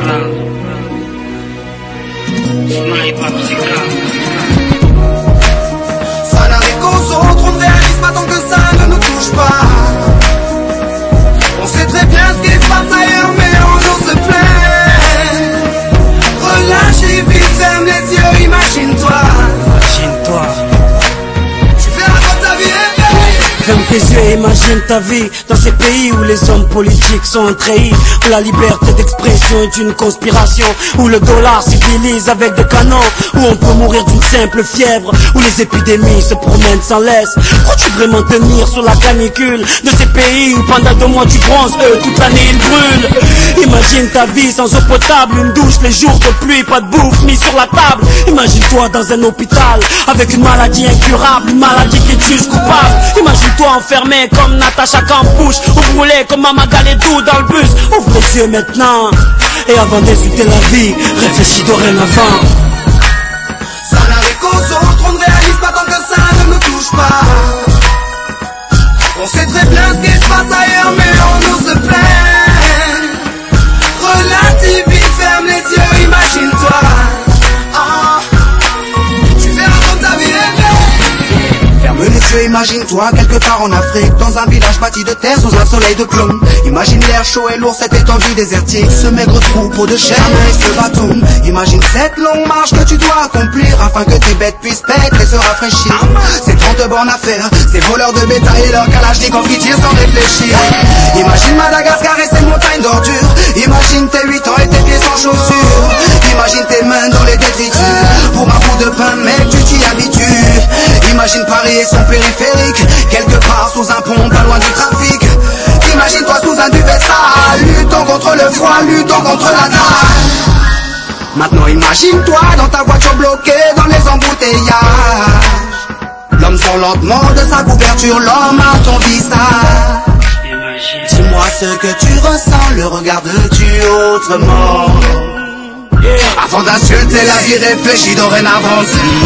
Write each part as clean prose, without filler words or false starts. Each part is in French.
Ça n'arrive qu'aux autres, on ne réalise pas tant que ça ne nous touche pas. On sait très bien ce qui se passe ailleurs, mais on nous se plaît. Relâche et vite, ferme les yeux, imagine-toi. Ferme tes yeux et imagine ta vie dans ces pays où les hommes politiques sont trahis, où la liberté d'expression est une conspiration, où le dollar civilise avec des canons, où on peut mourir d'une simple fièvre, où les épidémies se promènent sans laisse. Crois-tu vraiment tenir sur la canicule de ces pays où pendant 2 mois tu bronzes, eux toute l'année ils brûlent? Imagine ta vie sans eau potable, une douche les jours de pluie, pas de bouffe mise sur la table. Imagine-toi dans un hôpital avec une maladie incurable, une maladie qui te juge coupable. Imagine-toi enfermé comme Natacha Campouche, ou brûlé comme Mama Galedou dans le bus. Ouvre les yeux maintenant, et avant d'insulter la vie, réfléchis dorénavant. Ça n'arrive qu'aux autres, on ne réalise pas tant que ça ne nous touche pas. On sait très bien ce qui se passe ailleurs, mais on nous se plaît. Relativise, ferme les yeux, imagine-toi. Tu verras comme ta vie est belle. Ferme les yeux, imagine-toi, quelque part en Afrique, dans un village bâti de terre sous un soleil de plomb. Imagine l'air chaud et lourd, cette étendue désertique, ce maigre troupeau de chair et ce bâton. Imagine cette longue marche que tu dois accomplir afin que tes bêtes puissent paître et se rafraîchir. Ces 30 bornes à faire, ces voleurs de bétail et leurs kalachnikovs qui tirent sans réfléchir. Imagine Madagascar et ses montagnes d'ordures. Imagine tes 8 ans et tes pieds sans chaussures. Imagine tes mains dans les détritus. Pour un bout de pain, mec, tu t'y habitues. Imagine Paris et son périphérique, quelque part sous un pont, pas loin du trafic. Imagine-toi sous un duvet sale, luttons contre le froid, luttons contre la dalle. Maintenant imagine-toi dans ta voiture bloquée dans les embouteillages. L'homme sort lentement de sa couverture, l'homme à ton visage. Dis-moi ce que tu ressens, le regardes-tu autrement? Avant d'insulter la vie, réfléchis dorénavant.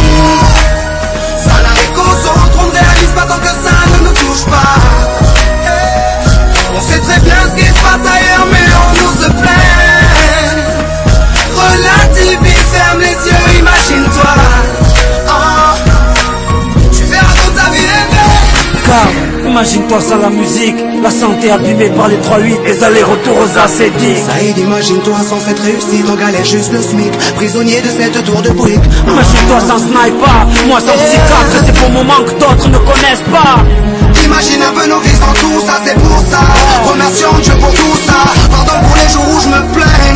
Ça n'arrive qu'aux autres, on ne réalise pas tant que ça ne nous touche pas. On sait très bien ce qui se passe ailleurs, mais on nous se plaît. Relativise, ferme les yeux, imagine-toi. Tu verras comme ta vie est belle. Car imagine-toi sans la musique, la santé abîmée par les 3-8, les allers-retours aux AC10. Saïd, imagine-toi sans cette réussite, on galère juste le SMIC, prisonnier de cette tour de briques. Imagine-toi sans sniper, moi sans psychiatre, ces beaux moments que d'autres ne connaissent pas. Imagine un peu nos vies sans tout ça, c'est pour ça. Remercions Dieu pour tout ça. Pardon pour les jours où je me plains.